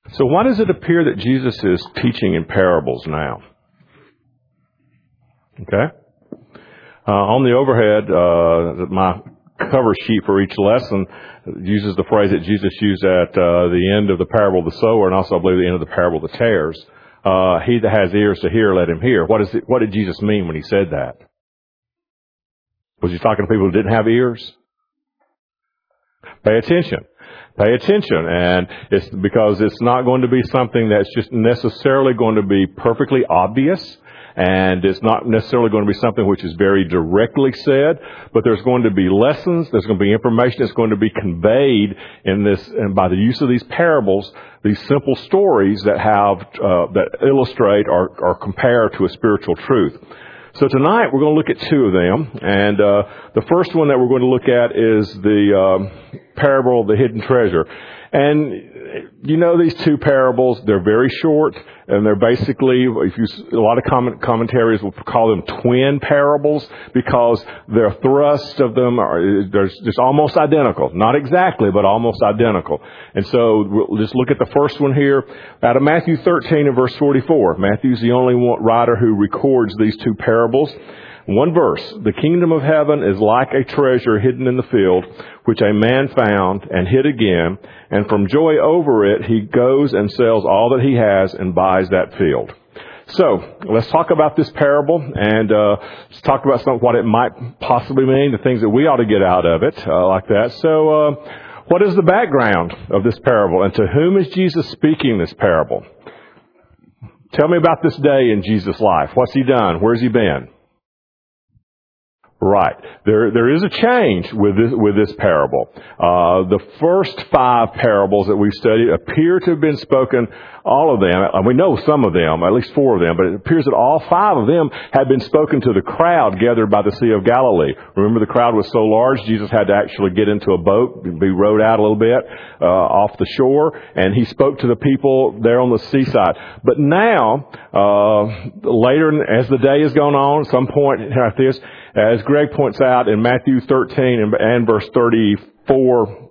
So why does it appear that Jesus is teaching in parables now? Okay. On the overhead, my cover sheet for each lesson uses the phrase that Jesus used at the end of the parable of the sower, and also I believe the end of the parable of the tares. He that has ears to hear, let him hear. What did Jesus mean when he said that? Was he talking to people who didn't have ears? Pay attention. Pay attention. And it's because it's not going to be something that's just necessarily going to be perfectly obvious. And it's not necessarily going to be something which is very directly said, but there's going to be lessons, there's going to be information that's going to be conveyed in this, and by the use of these parables, these simple stories that have, that illustrate or compare to a spiritual truth. So tonight we're going to look at two of them, and the first one that we're going to look at is the parable of the hidden treasure. And you know these two parables, they're very short, and they're basically, a lot of commentaries will call them twin parables, because their thrust of them they're just almost identical. Not exactly, but almost identical. And so we'll just look at the first one here, out of Matthew 13 and verse 44. Matthew's the only writer who records these two parables. One verse, the kingdom of heaven is like a treasure hidden in the field, which a man found and hid again, and from joy over it he goes and sells all that he has and buys that field. So, let's talk about this parable, and let's talk about what it might possibly mean, the things that we ought to get out of it, like that. So, what is the background of this parable, and to whom is Jesus speaking this parable? Tell me about this day in Jesus' life. What's he done? Where's he been? Right. There is a change with this parable. The first 5 parables that we've studied appear to have been spoken, all of them, and we know some of them, at least 4 of them, but it appears that all 5 of them had been spoken to the crowd gathered by the Sea of Galilee. Remember, the crowd was so large, Jesus had to actually get into a boat, be rowed out a little bit, off the shore, and he spoke to the people there on the seaside. But now, later, as the day has gone on, at some point like this, as Greg points out in Matthew 13 and verse 34,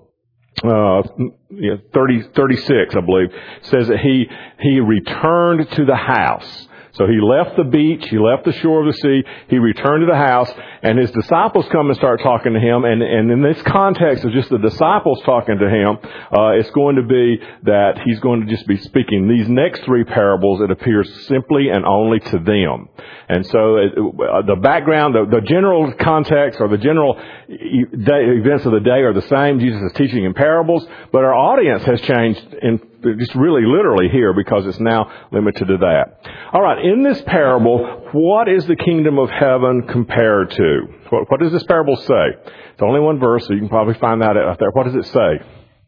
36, I believe, says that he returned to the house. So he left the beach, he left the shore of the sea, he returned to the house, and his disciples come and start talking to him, and in this context of just the disciples talking to him, it's going to be that he's going to just be speaking these next 3 parables, it appears simply and only to them. And so the background, the general context or the general events of the day are the same. Jesus is teaching in parables, but our audience has changed in just really literally here, because it's now limited to that. All right, in this parable, what is the kingdom of heaven compared to? What does this parable say? It's only one verse, so you can probably find that out there. What does it say?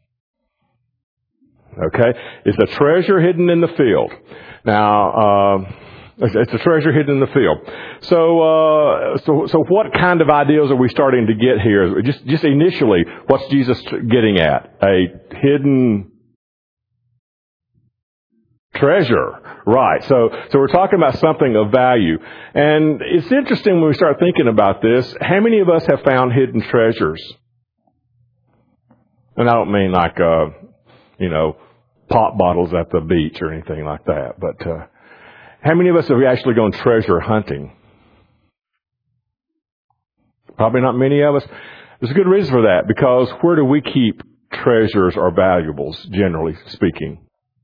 Okay, it's a treasure hidden in the field. Now, it's a treasure hidden in the field. So what kind of ideas are we starting to get here? Just initially, what's Jesus getting at? A hidden treasure. Right. So we're talking about something of value. And it's interesting when we start thinking about this, how many of us have found hidden treasures? And I don't mean like, pop bottles at the beach or anything like that, but, how many of us have actually gone treasure hunting? Probably not many of us. There's a good reason for that, because where do we keep treasures or valuables, generally speaking?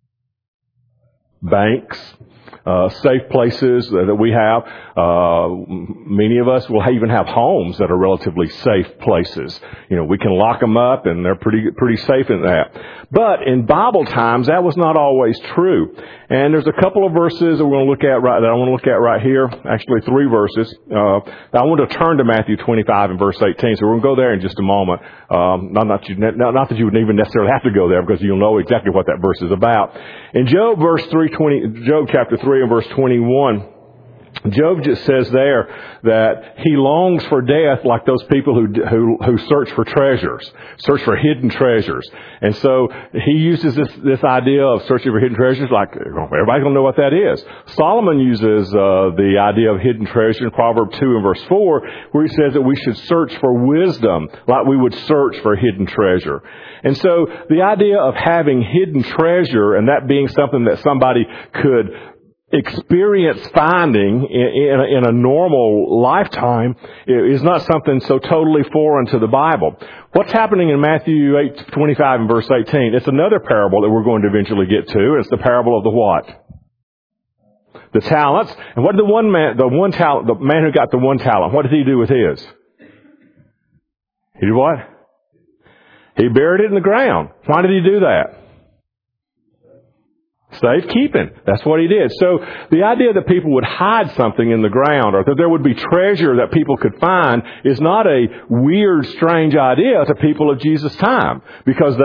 Banks, safe places that we have. Many of us will even have homes that are relatively safe places. We can lock them up, and they're pretty safe in that. But in Bible times, that was not always true. And there's a couple of verses that I want to look at right here. Actually, 3 verses. I want to turn to Matthew 25 and verse 18. So we're going to go there in just a moment. Not that you would even necessarily have to go there, because you'll know exactly what that verse is about. In Job chapter 3 and verse 21, Job just says there that he longs for death like those people who search for treasures, search for hidden treasures. And so he uses this idea of searching for hidden treasures like everybody's going to know what that is. Solomon uses the idea of hidden treasure in Proverbs 2 and verse 4, where he says that we should search for wisdom like we would search for hidden treasure. And so the idea of having hidden treasure and that being something that somebody could experience finding in a normal lifetime is not something so totally foreign to the Bible. What's happening in Matthew 8:25 and verse 18? It's another parable that we're going to eventually get to. And it's the parable of the what? The talents. And what did the man who got the one talent, what did he do with his? He did what? He buried it in the ground. Why did he do that? Safekeeping. That's what he did. So the idea that people would hide something in the ground or that there would be treasure that people could find is not a weird, strange idea to people of Jesus' time, because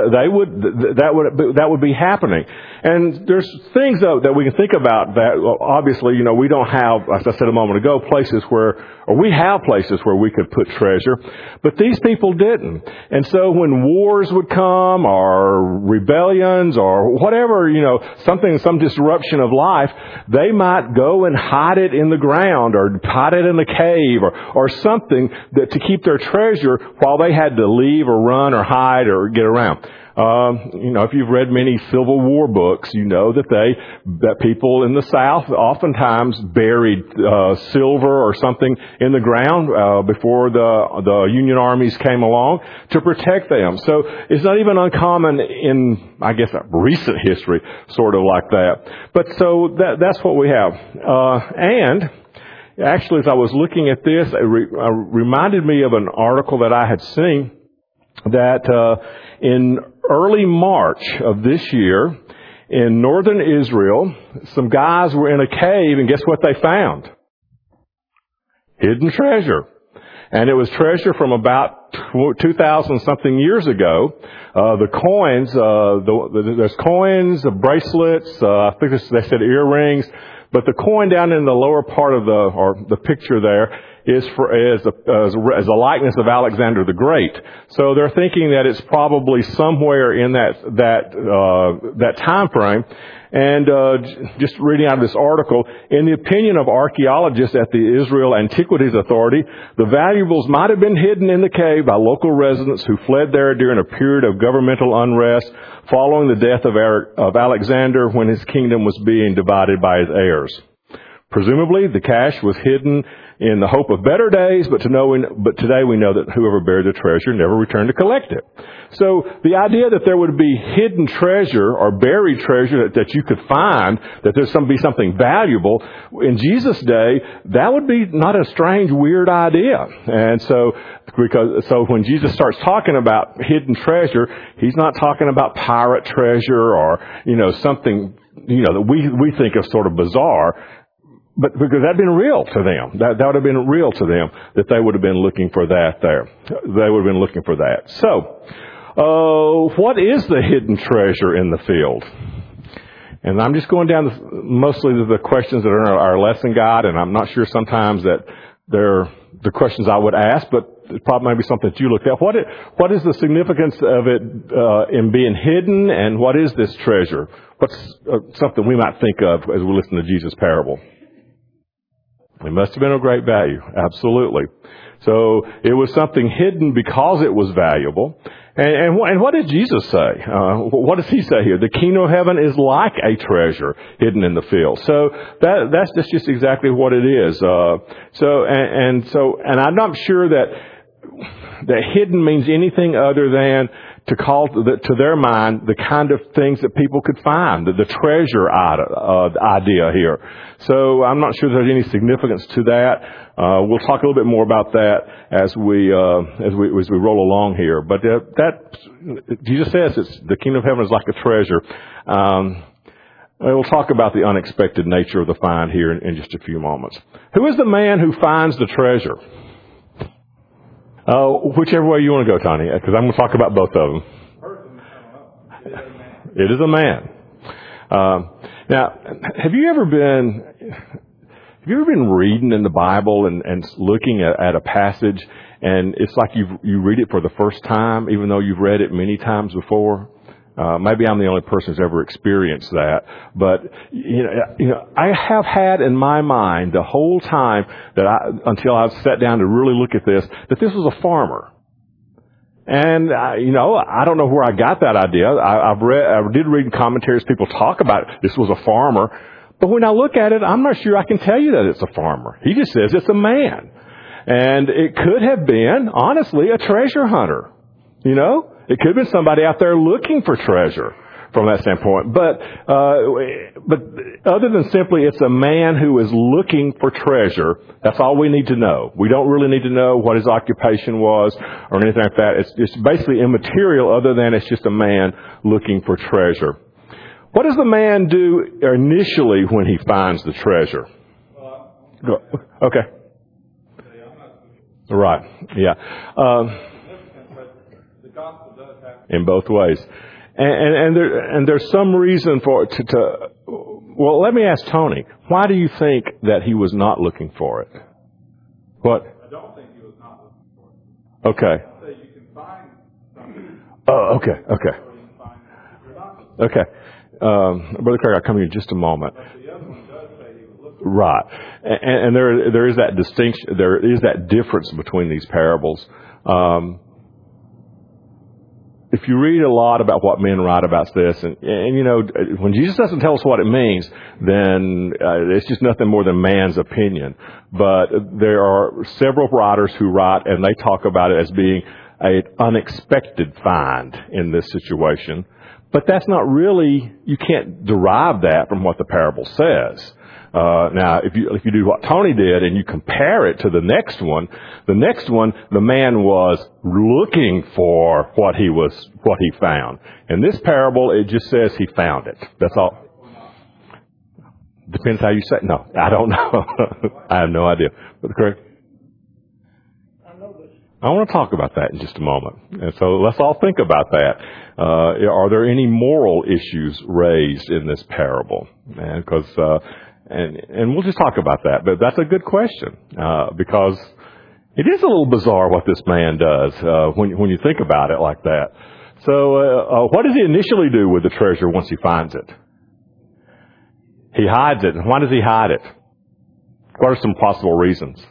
that would be happening. And there's things though that we can think about that obviously, we don't have, as I said a moment ago, we have places where we could put treasure, but these people didn't. And so when wars would come or rebellions or whatever, some disruption of life, they might go and hide it in the ground or hide it in a cave or something that to keep their treasure while they had to leave or run or hide or get around. If you've read many Civil War books, you know that people in the South oftentimes buried silver or something in the ground before the Union armies came along to protect them. So it's not even uncommon in, I guess, recent history, sort of like that. But so that's what we have. And actually, as I was looking at this, it reminded me of an article that I had seen that in early March of this year, in northern Israel, some guys were in a cave, and guess what they found? Hidden treasure. And it was treasure from about 2,000 something years ago. The coins, there's coins, the bracelets, I think they said earrings, but the coin down in the lower part of the picture there is as a likeness of Alexander the Great. So they're thinking that it's probably somewhere in that time frame. And just reading out of this article, in the opinion of archaeologists at the Israel Antiquities Authority, the valuables might have been hidden in the cave by local residents who fled there during a period of governmental unrest following the death of Alexander, when his kingdom was being divided by his heirs. Presumably, the cash was hidden in the hope of better days, but today we know that whoever buried the treasure never returned to collect it. So the idea that there would be hidden treasure or buried treasure that you could find, that there's be something valuable, in Jesus' day, that would be not a strange, weird idea. And so when Jesus starts talking about hidden treasure, he's not talking about pirate treasure or, something, that we think of sort of bizarre. But because that'd been real to them. That would have been real to them, that they would have been looking for that there. They would have been looking for that. So, what is the hidden treasure in the field? And I'm just going down mostly to the questions that are in our lesson guide, and I'm not sure sometimes that they're the questions I would ask, but it probably might be something that you looked at. What is the significance of it in being hidden, and what is this treasure? What's something we might think of as we listen to Jesus' parable? It must have been of great value. Absolutely. So it was something hidden because it was valuable. And what did Jesus say? What does he say here? The kingdom of heaven is like a treasure hidden in the field. So that's just exactly what it is. And I'm not sure that hidden means anything other than to call to their mind the kind of things that people could find, the treasure idea here. So I'm not sure there's any significance to that. We'll talk a little bit more about that as we roll along here. But Jesus says the kingdom of heaven is like a treasure. We'll talk about the unexpected nature of the find here in just a few moments. Who is the man who finds the treasure? Whichever way you want to go, Tony, because I'm going to talk about both of them. It is a man. Now, have you ever been Have you ever been reading in the Bible and looking at a passage, and it's like you read it for the first time, even though you've read it many times before? Maybe I'm the only person who's ever experienced that, but I have had in my mind the whole time until I've sat down to really look at this, that this was a farmer. And, I don't know where I got that idea. I did read in commentaries, people talk about it. This was a farmer. But when I look at it, I'm not sure I can tell you that it's a farmer. He just says it's a man. And it could have been, honestly, a treasure hunter. It could have been somebody out there looking for treasure from that standpoint. But other than simply it's a man who is looking for treasure, that's all we need to know. We don't really need to know what his occupation was or anything like that. It's basically immaterial other than it's just a man looking for treasure. What does the man do initially when he finds the treasure? Okay. Right. Yeah. In both ways. And there's some reason for it well, let me ask Tony. Why do you think that he was not looking for it? What? I don't think he was not looking for it. Okay. I say you can find something. Oh, okay. Okay. Brother Craig, I'll come to you in just a moment. But the other one does say he was looking. Right. And there is that distinction, there is that difference between these parables. If you read a lot about what men write about this, and when Jesus doesn't tell us what it means, then it's just nothing more than man's opinion. But there are several writers who write, and they talk about it as being an unexpected find in this situation. But that's not really, you can't derive that from what the parable says. Now, if you do what Tony did and you compare it to the next one, the man was looking for what he found. In this parable, it just says he found it. That's all. Depends how you say it. No, I don't know. I have no idea. But Craig? I want to talk about that in just a moment. And so let's all think about that. Are there any moral issues raised in this parable? And we'll just talk about that. But that's a good question, because it is a little bizarre what this man does, when you think about it like that. So, what does he initially do with the treasure once he finds it? He hides it. And why does he hide it? What are some possible reasons?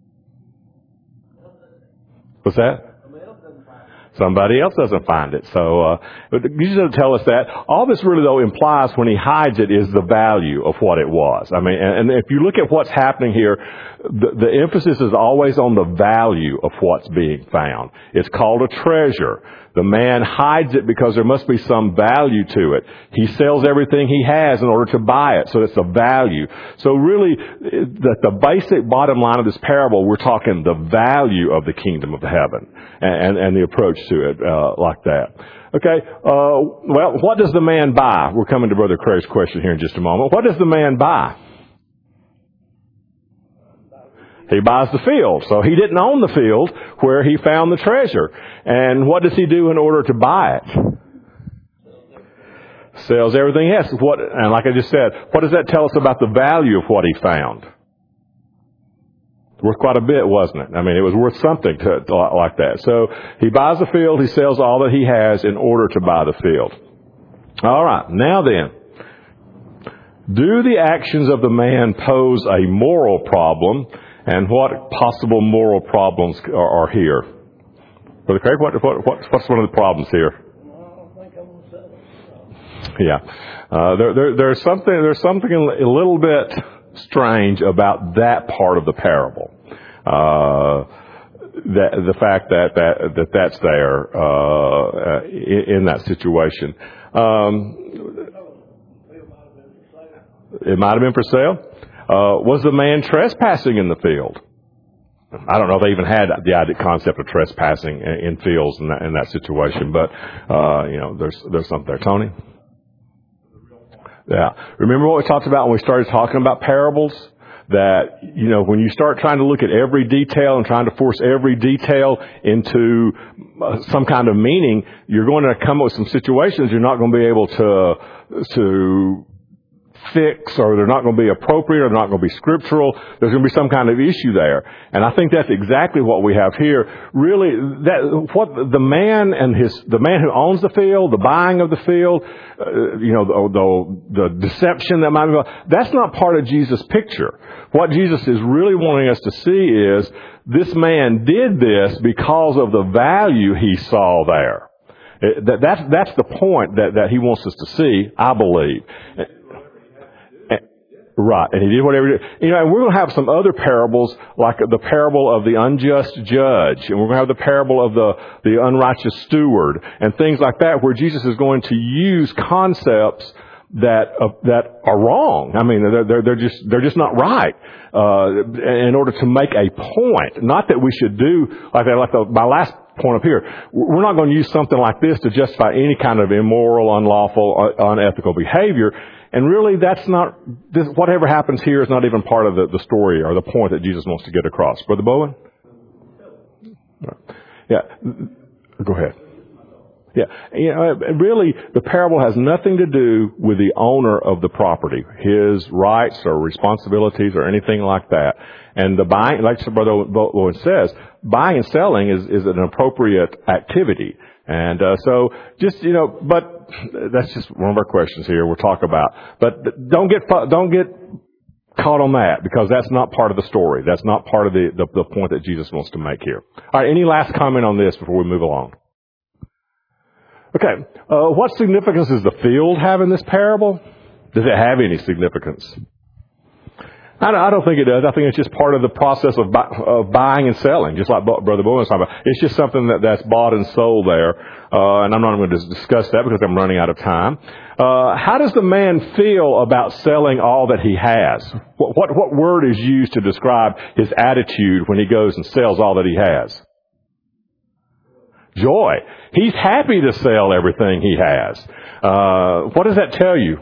What's that? Somebody else doesn't find it. So, Jesus doesn't tell us that. All this really, though, implies when he hides it is the value of what it was. I mean, and if you look at what's happening here, the emphasis is always on the value of what's being found. It's called a treasure. The man hides it because there must be some value to it. He sells everything he has in order to buy it, so it's a value. So really, the basic bottom line of this parable, we're talking the value of the kingdom of heaven and the approach to it like that. Okay, well, what does the man buy? We're coming to Brother Craig's question here in just a moment. What does the man buy? He buys the field. So he didn't own the field where he found the treasure. And what does he do in order to buy it? Sells everything else. And like I just said, what does that tell us about the value of what he found? Worth quite a bit, wasn't it? I mean, it was worth something like that. So he buys the field. He sells all that he has in order to buy the field. All right. Now then, do the actions of the man pose a moral problem? And what possible moral problems are here? Brother Craig, what's one of the problems here? I don't think I'm going to say it. Yeah. There's something a little bit strange about that part of the parable. The fact that's there, in that situation. It might have been for sale. Was the man trespassing in the field? I don't know if they even had the concept of trespassing in fields in that situation, but there's something there. Tony? Yeah. Remember what we talked about when we started talking about parables? That, when you start trying to look at every detail and trying to force every detail into some kind of meaning, you're going to come up with some situations you're not going to be able to fix, or they're not going to be appropriate, or they're not going to be scriptural. There's going to be some kind of issue there. And I think that's exactly what we have here. Really, what the man who owns the field, the buying of the field, the deception that might be, that's not part of Jesus' picture. What Jesus is really wanting us to see is this man did this because of the value he saw there. That's the point that he wants us to see, I believe. Right, and he did whatever he did. And we're going to have some other parables, like the parable of the unjust judge, and we're going to have the parable of the unrighteous steward, and things like that, where Jesus is going to use concepts that are wrong. I mean, they're just not right. In order to make a point, not that we should do like that. My last point up here, we're not going to use something like this to justify any kind of immoral, unlawful, unethical behavior. And really, whatever happens here is not even part of the story or the point that Jesus wants to get across. Brother Bowen? Yeah. Go ahead. Yeah. Really, the parable has nothing to do with the owner of the property, his rights or responsibilities or anything like that. And the buying, like Brother Bowen says, buying and selling is an appropriate activity. And so but that's just one of our questions here we'll talk about. But don't get caught on that, because that's not part of the story. That's not part of the point that Jesus wants to make here. All right, any last comment on this before we move along? Okay, what significance does the field have in this parable? Does it have any significance? I don't think it does. I think it's just part of the process of buying and selling, just like Brother Bowen was talking about. It's just something that's bought and sold there. And I'm not going to discuss that because I'm running out of time. How does the man feel about selling all that he has? What word is used to describe his attitude when he goes and sells all that he has? Joy. He's happy to sell everything he has. What does that tell you?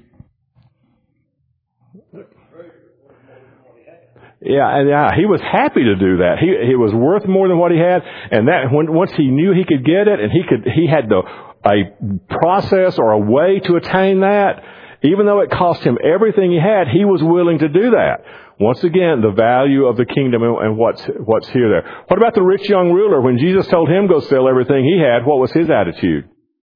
Yeah, he was happy to do that. He was worth more than what he had, and that once he knew he could get it, and he had a process or a way to attain that, even though it cost him everything he had, he was willing to do that. Once again, the value of the kingdom and what's here there. What about the rich young ruler? When Jesus told him go sell everything he had, what was his attitude?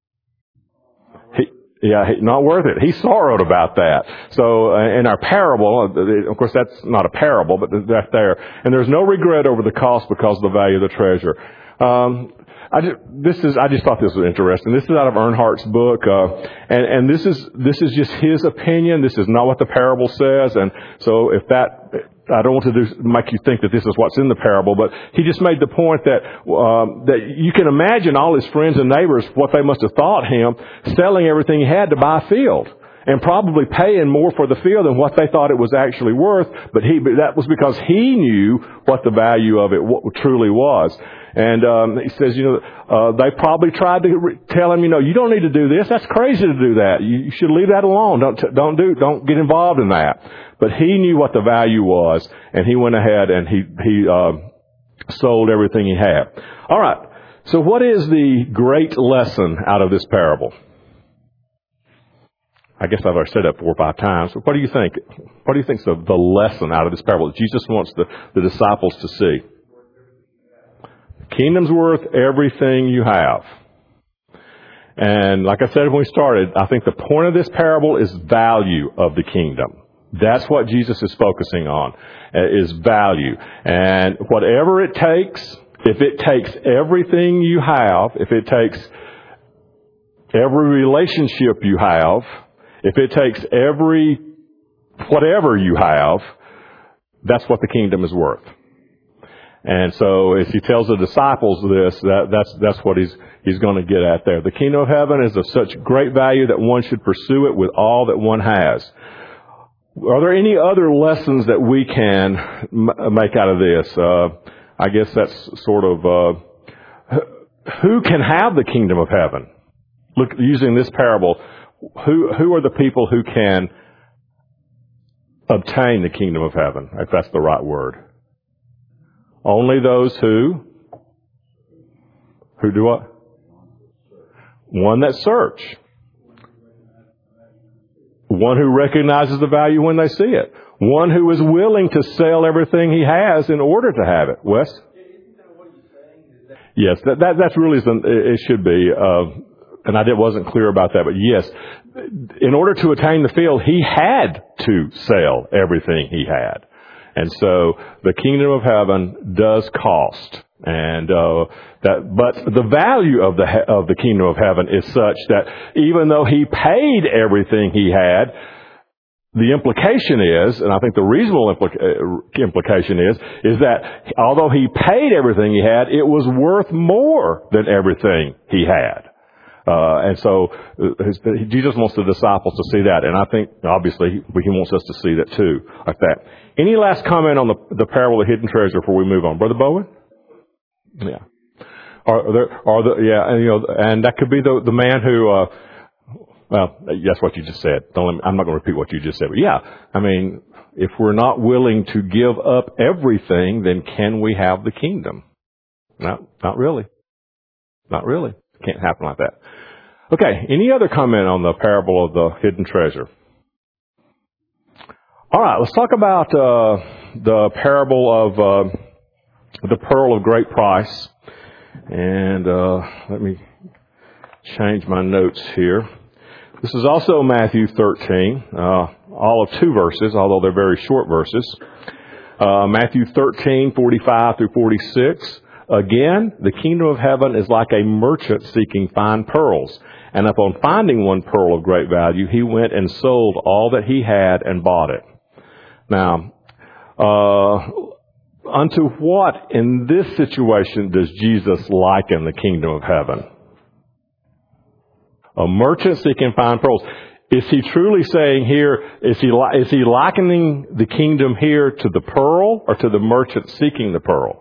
Not worth it. He sorrowed about that. So, in our parable, of course that's not a parable, but that's there. And there's no regret over the cost because of the value of the treasure. I just thought this was interesting. This is out of Earnhardt's book, and this is just his opinion. This is not what the parable says, and so I don't want to make you think that this is what's in the parable, but he just made the point that you can imagine all his friends and neighbors, what they must have thought him, selling everything he had to buy a field, and probably paying more for the field than what they thought it was actually worth, but that was because he knew what the value of it truly was. And he says, they probably tried to tell him, you don't need to do this. That's crazy to do that. You should leave that alone. Don't get involved in that. But he knew what the value was, and he went ahead and he sold everything he had. All right. So what is the great lesson out of this parable? I guess I've already said that 4 or 5 times. But what do you think? What do you think is the lesson out of this parable that Jesus wants the disciples to see? Kingdom's worth everything you have. And like I said when we started, I think the point of this parable is value of the kingdom. That's what Jesus is focusing on, is value. And whatever it takes, if it takes everything you have, if it takes every relationship you have, if it takes whatever you have, that's what the kingdom is worth. And so if he tells the disciples this, that's what he's going to get at there. The kingdom of heaven is of such great value that one should pursue it with all that one has. Are there any other lessons that we can make out of this? I guess that's sort of who can have the kingdom of heaven? Look, using this parable, who are the people who can obtain the kingdom of heaven, if that's the right word? Only those who do what? One that search. One who recognizes the value when they see it. One who is willing to sell everything he has in order to have it. Wes? Isn't that what he's saying? Yes, that's really, it should be, and I wasn't clear about that, but yes, in order to attain the field, he had to sell everything he had. And so the kingdom of heaven does cost. And, but the value of the kingdom of heaven is such that even though he paid everything he had, the implication is, and I think the reasonable implication is that although he paid everything he had, it was worth more than everything he had. And so Jesus wants the disciples to see that, and I think obviously he wants us to see that too, like that. Any last comment on the parable of the hidden treasure before we move on, Brother Bowen? Yeah. And that could be the man who. Well, that's what you just said. I'm not going to repeat what you just said, but yeah, I mean, if we're not willing to give up everything, then can we have the kingdom? No, not really. Not really. It can't happen like that. Okay, any other comment on the parable of the hidden treasure? All right, let's talk about the parable of the pearl of great price. And let me change my notes here. This is also Matthew 13, all of 2 verses, although they're very short verses. Matthew 13, 45 through 46. Again, the kingdom of heaven is like a merchant seeking fine pearls. And upon finding one pearl of great value, he went and sold all that he had and bought it. Now, unto what in this situation does Jesus liken the kingdom of heaven? A merchant seeking fine pearls. Is he truly saying here, is he likening the kingdom here to the pearl or to the merchant seeking the pearl?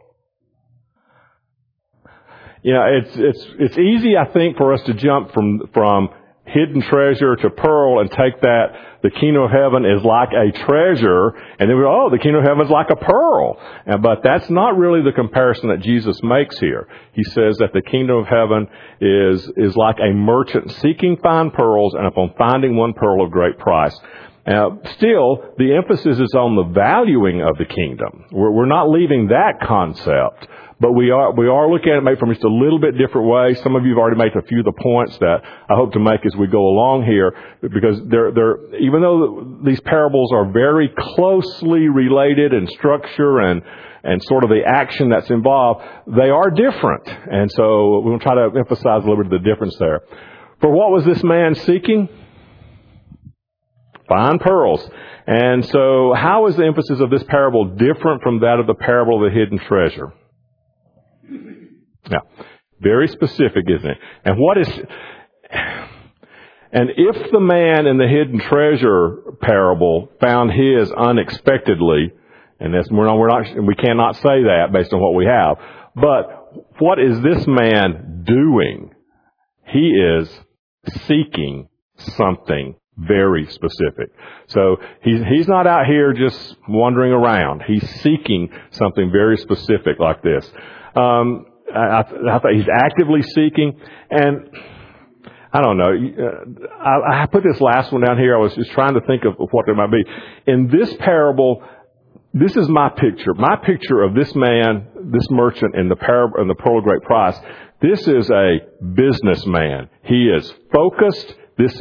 You know, it's easy, I think, for us to jump from hidden treasure to pearl and take that the kingdom of heaven is like a treasure, and then we go, oh, the kingdom of heaven is like a pearl. But that's not really the comparison that Jesus makes here. He says that the kingdom of heaven is like a merchant seeking fine pearls, and upon finding one pearl of great price. Still, the emphasis is on the valuing of the kingdom. We're not leaving that concept. But we are looking at it maybe from just a little bit different way. Some of you have already made a few of the points that I hope to make as we go along here, because even though these parables are very closely related in structure and sort of the action that's involved, they are different. And so we're going to try to emphasize a little bit of the difference there. For what was this man seeking? Fine pearls. And so how is the emphasis of this parable different from that of the parable of the hidden treasure? Now, very specific, isn't it? And if the man in the hidden treasure parable found his unexpectedly, and we cannot say that based on what we have, but what is this man doing? He is seeking something very specific. So he's not out here just wandering around. He's seeking something very specific like this. I thought he's actively seeking, and I don't know. I put this last one down here. I was just trying to think of what there might be. In this parable, this is my picture. My picture of this man, this merchant in the parable, in the pearl of great price. This is a businessman. He is focused. This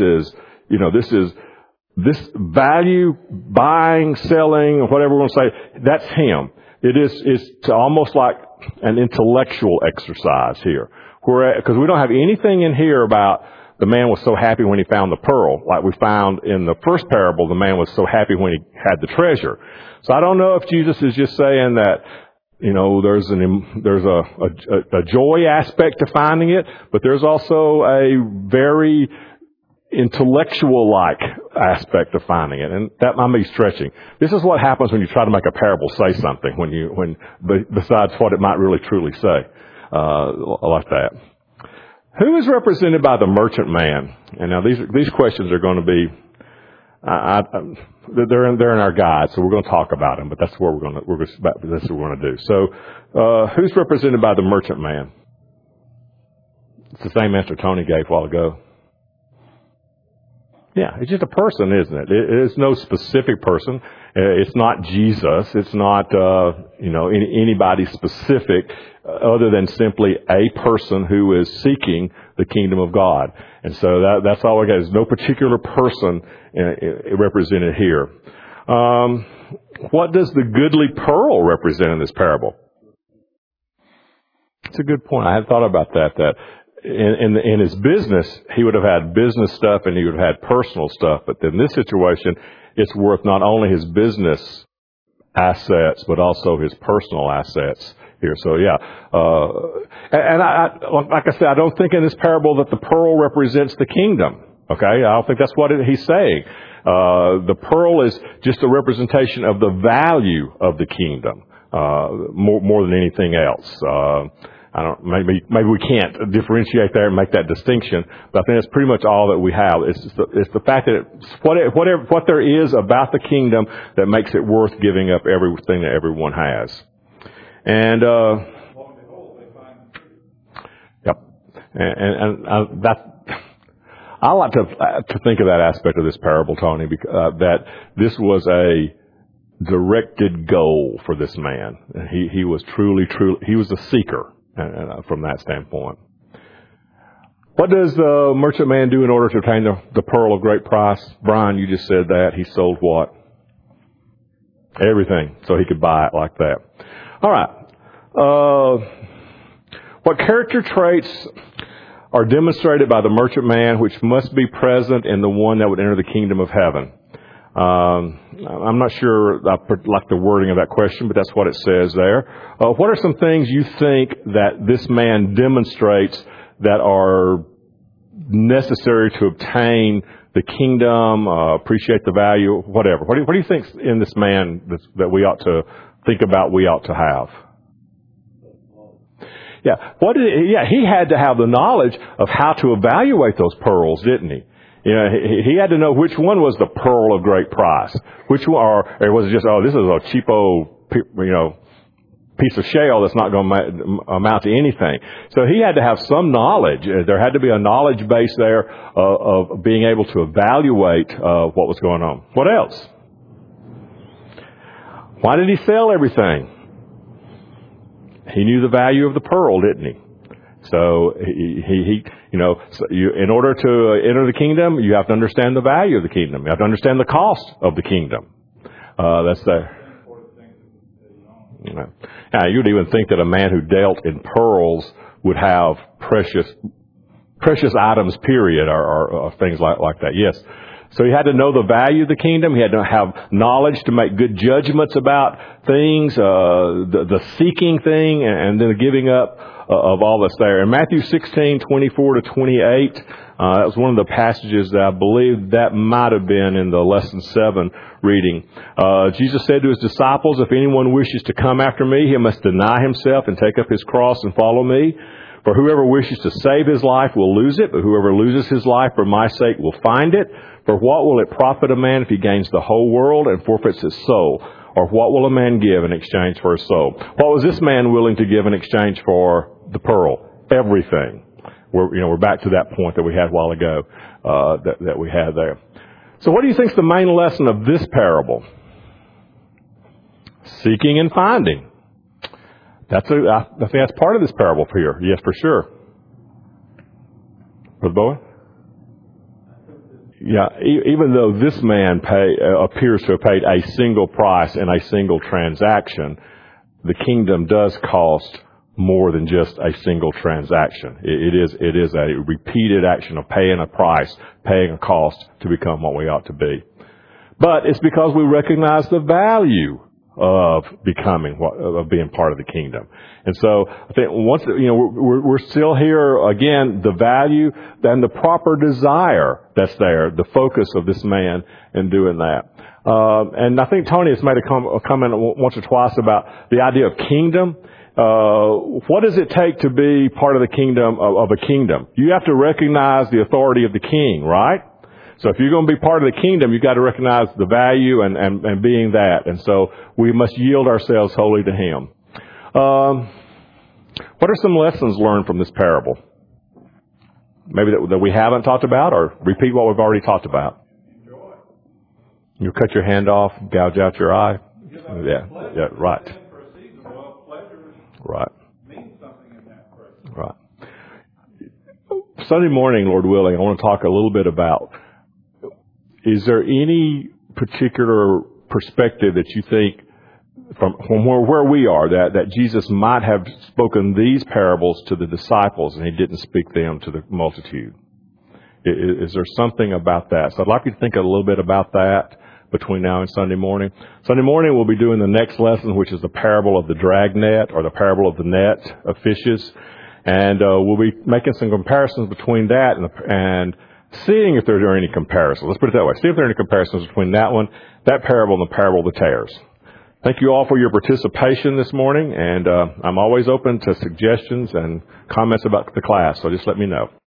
value, buying, selling, whatever we want to say, that's him. It's almost like an intellectual exercise here. Because we don't have anything in here about the man was so happy when he found the pearl. Like we found in the first parable, the man was so happy when he had the treasure. So I don't know if Jesus is just saying that, there's a joy aspect to finding it, but there's also a very intellectual-like aspect of finding it, and that might be stretching. This is what happens when you try to make a parable say something, besides what it might really truly say, like that. Who is represented by the merchant man? And now these questions are going to be, they're in our guide, so we're going to talk about them. But that's what we're going to do. So, who's represented by the merchant man? It's the same answer Tony gave a while ago. Yeah, it's just a person, isn't it? It's no specific person. It's not Jesus. It's not, anybody specific other than simply a person who is seeking the kingdom of God. And so that's all we got. There's no particular person represented here. What does the goodly pearl represent in this parable? It's a good point. I hadn't thought about that. In his business, he would have had business stuff and he would have had personal stuff. But in this situation, it's worth not only his business assets, but also his personal assets here. So yeah. Like I said, I don't think in this parable that the pearl represents the kingdom. Okay? I don't think that's what he's saying. The pearl is just a representation of the value of the kingdom, more than anything else. Maybe we can't differentiate there and make that distinction, but I think that's pretty much all that we have. It's the fact that what there is about the kingdom that makes it worth giving up everything that everyone has. And, yep. And I like to think of that aspect of this parable, Tony, because, that this was a directed goal for this man. He was truly, he was a seeker. From that standpoint. What does the merchant man do in order to obtain the pearl of great price? Brian, you just said that. He sold what? Everything, so he could buy it like that. All right. What character traits are demonstrated by the merchant man which must be present in the one that would enter the kingdom of heaven? I'm not sure I like the wording of that question, but that's what it says there. What are some things you think that this man demonstrates that are necessary to obtain the kingdom, appreciate the value, whatever? What do you think in this man that we ought to think about, we ought to have? Yeah. He had to have the knowledge of how to evaluate those pearls, didn't he? He had to know which one was the pearl of great price. Which one, or was it just, this is a cheapo, piece of shell that's not going to amount to anything. So he had to have some knowledge. There had to be a knowledge base there of being able to evaluate what was going on. What else? Why did he sell everything? He knew the value of the pearl, didn't he? So in order to enter the kingdom, you have to understand the value of the kingdom. You have to understand the cost of the kingdom. That's there. Now, you'd even think that a man who dealt in pearls would have precious items, period, or things like that. Yes. So he had to know the value of the kingdom. He had to have knowledge to make good judgments about things, the seeking thing, and then the giving up of all that's there. In Matthew 16:24 to 28, that was one of the passages that I believe that might have been in the lesson 7 reading. Jesus said to his disciples, "If anyone wishes to come after me, he must deny himself and take up his cross and follow me. For whoever wishes to save his life will lose it, but whoever loses his life for my sake will find it. For what will it profit a man if he gains the whole world and forfeits his soul? Or what will a man give in exchange for his soul?" What was this man willing to give in exchange for the pearl? Everything. We're back to that point that we had a while ago, that we had there. So what do you think is the main lesson of this parable? Seeking and finding. I think that's part of this parable here. Yes, for sure. Brother Bowen? Yeah, even though this man appears to have paid a single price in a single transaction, the kingdom does cost more than just a single transaction. It is a repeated action of paying a price, paying a cost to become what we ought to be. But it's because we recognize the value of being part of the kingdom. And so I think once, we're still here again, the value and the proper desire that's there, the focus of this man in doing that. And I think Tony has made a comment once or twice about the idea of kingdom. What does it take to be part of the kingdom of a kingdom? You have to recognize the authority of the king, right? So if you're going to be part of the kingdom, you've got to recognize the value and being that. And so we must yield ourselves wholly to him. What are some lessons learned from this parable? Maybe that we haven't talked about, or repeat what we've already talked about. You cut your hand off, gouge out your eye. Yeah, right. For a season, well, pleasure Right. means something in that phrase. Right. Sunday morning, Lord willing, I want to talk a little bit about, is there any particular perspective that you think from where we are that Jesus might have spoken these parables to the disciples and he didn't speak them to the multitude? Is there something about that? So I'd like you to think a little bit about that between now and Sunday morning. Sunday morning we'll be doing the next lesson, which is the parable of the dragnet, or the parable of the net of fishes. And we'll be making some comparisons between that and seeing if there are any comparisons. Let's put it that way. See if there are any comparisons between that one, that parable, and the parable of the tares. Thank you all for your participation this morning, and I'm always open to suggestions and comments about the class, so just let me know.